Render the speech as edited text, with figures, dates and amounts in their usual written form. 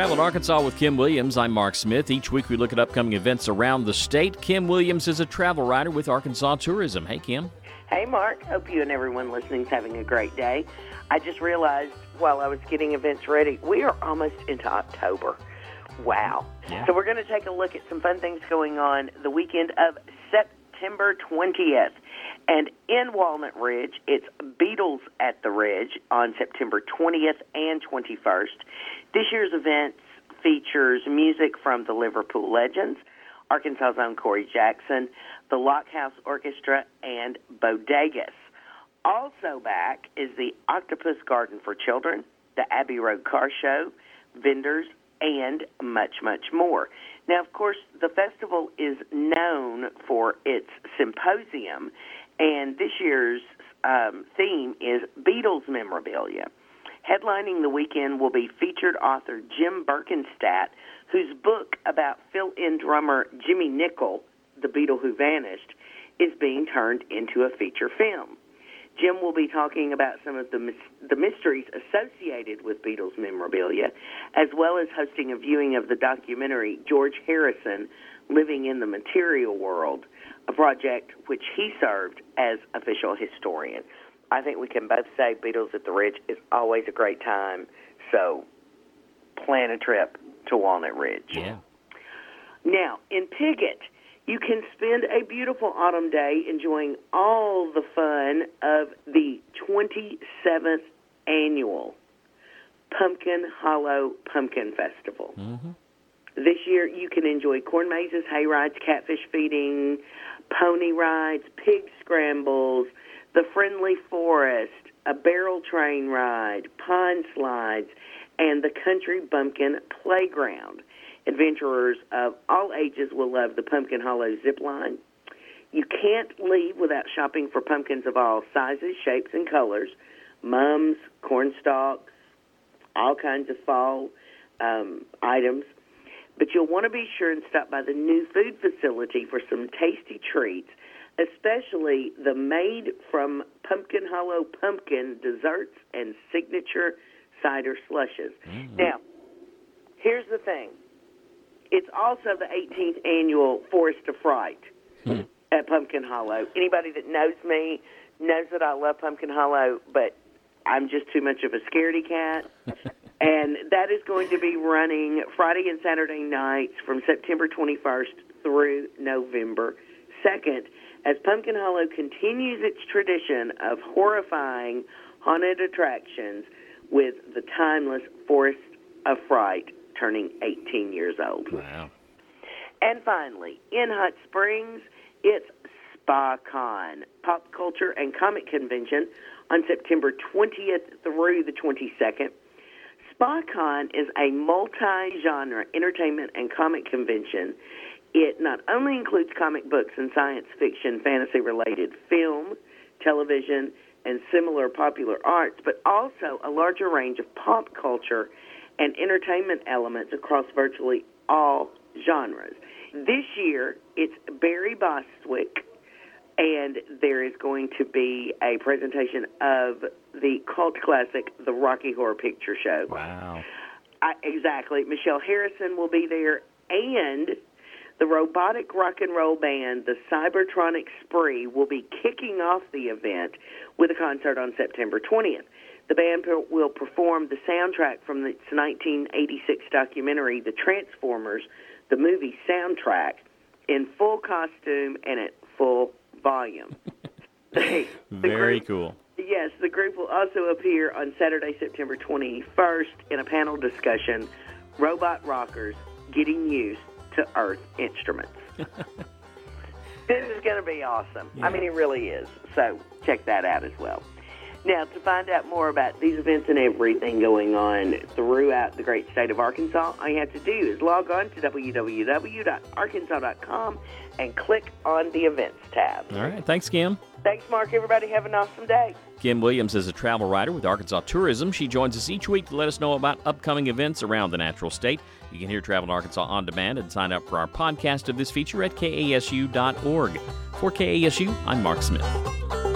Travel in Arkansas with Kim Williams. I'm Mark Smith. Each week we look at upcoming events around the state. Kim Williams is a travel writer with Arkansas Tourism. Hey, Kim. Hey, Mark. Hope you and everyone listening is having a great day. I just realized while I was getting events ready, we are almost into October. Wow. Yeah. So we're going to take a look at some fun things going on the weekend of September 20th. And in Walnut Ridge, it's Beatles at the Ridge on September 20th and 21st. This year's event features music from the Liverpool Legends, Arkansas's own Corey Jackson, the Lockhouse Orchestra, and Bodegas. Also back is the Octopus Garden for Children, the Abbey Road Car Show, vendors, and much, much more. Now, of course, the festival is known for its symposium, and this year's theme is Beatles memorabilia. Headlining the weekend will be featured author Jim Birkenstadt, whose book about fill-in drummer Jimmy Nicol, the Beatle who vanished, is being turned into a feature film. Jim will be talking about some of the mysteries associated with Beatles memorabilia, as well as hosting a viewing of the documentary George Harrison, Living in the Material World, a project which he served as official historian. I think we can both say Beatles at the Ridge is always a great time, so plan a trip to Walnut Ridge. Yeah. Now, in Piggott, you can spend a beautiful autumn day enjoying all the fun of the 27th annual Pumpkin Hollow Pumpkin Festival. Mm-hmm. This year, you can enjoy corn mazes, hay rides, catfish feeding, pony rides, pig scrambles, the friendly forest, a barrel train ride, pond slides, and the country bumpkin playground. Adventurers of all ages will love the Pumpkin Hollow zip line. You can't leave without shopping for pumpkins of all sizes, shapes, and colors, mums, corn stalks, all kinds of fall items. But you'll want to be sure and stop by the new food facility for some tasty treats, especially the made from Pumpkin Hollow pumpkin desserts and signature cider slushes. Mm-hmm. Now, here's the thing. It's also the 18th annual Forest of Fright at Pumpkin Hollow. Anybody that knows me knows that I love Pumpkin Hollow, but I'm just too much of a scaredy cat. And that is going to be running Friday and Saturday nights from September 21st through November 2nd, as Pumpkin Hollow continues its tradition of horrifying haunted attractions with the timeless Forest of Fright turning 18 years old. Wow. And finally, in Hot Springs, it's SpaCon, Pop Culture and Comic Convention, on September 20th through the 22nd. SpaCon is a multi-genre entertainment and comic convention. It not only includes comic books and science fiction, fantasy-related film, television, and similar popular arts, but also a larger range of pop culture and entertainment elements across virtually all genres. This year, it's Barry Bostwick, and there is going to be a presentation of the cult classic, The Rocky Horror Picture Show. Wow. Exactly. Michelle Harrison will be there, and the robotic rock and roll band, the Cybertronic Spree, will be kicking off the event with a concert on September 20th. The band will perform the soundtrack from its 1986 documentary, The Transformers, the movie soundtrack, in full costume and at full volume. Very cool. Yes, the group will also appear on Saturday, September 21st in a panel discussion, Robot Rockers Getting Used to Earth Instruments. This is going to be awesome. Yeah. I mean, it really is. So check that out as well. Now, to find out more about these events and everything going on throughout the great state of Arkansas, all you have to do is log on to www.arkansas.com and click on the Events tab. All right. Thanks, Kim. Thanks, Mark. Everybody have an awesome day. Kim Williams is a travel writer with Arkansas Tourism. She joins us each week to let us know about upcoming events around the natural state. You can hear Travel in Arkansas on demand and sign up for our podcast of this feature at KASU.org. For KASU, I'm Mark Smith.